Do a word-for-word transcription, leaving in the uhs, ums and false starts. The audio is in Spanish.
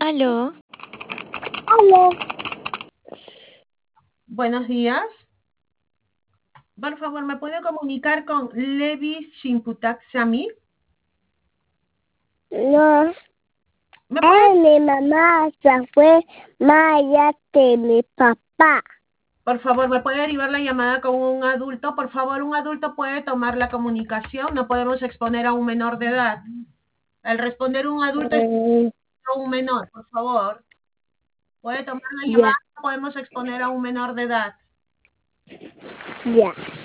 Aló, Aló, Buenos días. Por favor, ¿me puede comunicar con Levi Shimputak Sami? no, ¿Me eh, puede, mi mamá se fue más allá de mi papá. por favor, ¿me puede derivar la llamada con un adulto? Por favor, un adulto puede tomar la comunicación. No podemos exponer a un menor de edad. Al responder un adulto es Mm, un menor, por favor. Puede tomar la llamada, ya, no podemos exponer a un menor de edad. ya.